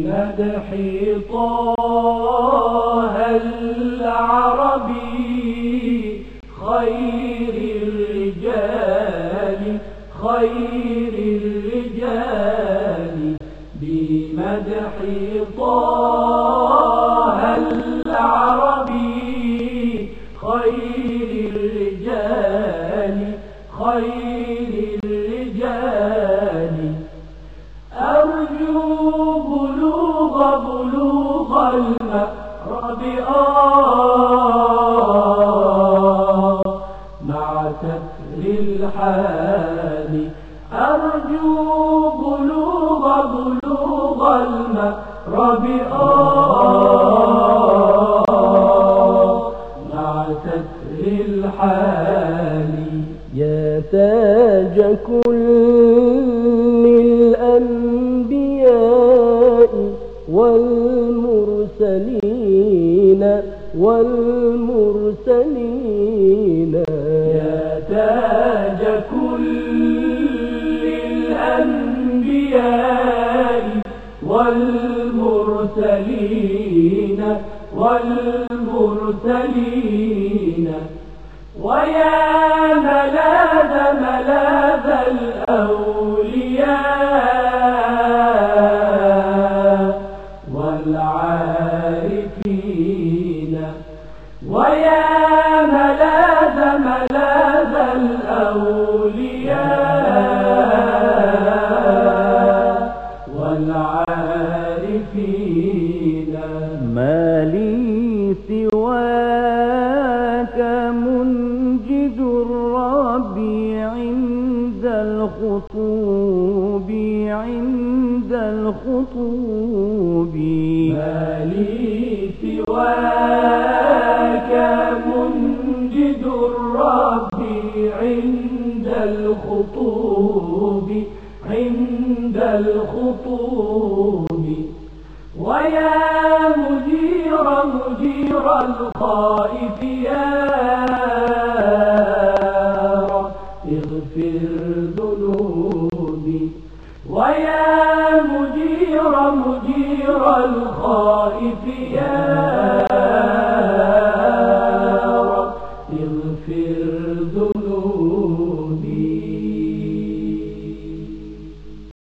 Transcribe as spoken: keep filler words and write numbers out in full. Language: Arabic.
بمدح طه العربي خير الرجال خير الرجال بمدح طه العربي خير الرجال خير الرجال أرجو بلوغ بلوغ المأرب آه مع ستر الحال أرجو بلوغ بلوغ المأرب آه مع ستر الحال يا تاج كل الأنبياء والمرسلين والمرسلين يا تاج كل الأنبياء والمرسلين والمرسلين ويا ملاذ ملاذ الأولياء والعارفين ويا ملاذ ملاذ الأولياء والعارفين ما لي سواك منجد الرب عند الخطوب عند الخطوب ما لي سواك منجد الرب عند الخطوب عند الخطوب ويا مجير مجير الخائف يا رب اغفر ذنوبي ويا مجير مجير الخائف يا